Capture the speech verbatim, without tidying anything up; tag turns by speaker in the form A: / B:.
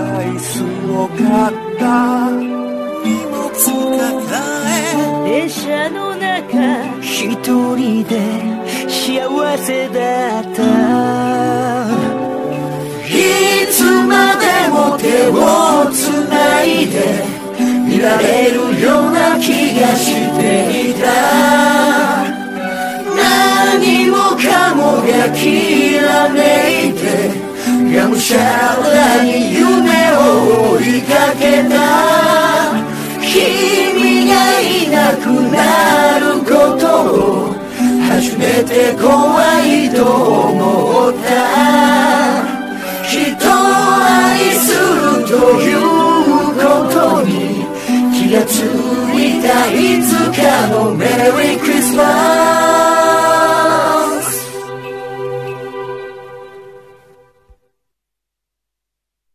A: ライスを買った荷物抱え
B: 電車の中
A: 一人で幸せだったいつまでも手をつないでいられるような気がしていた何もかもがきらめいてがむしゃらに夢を追いかけた君がいなくなることを初めて怖いと思った人を愛するということに気がついたいつかの目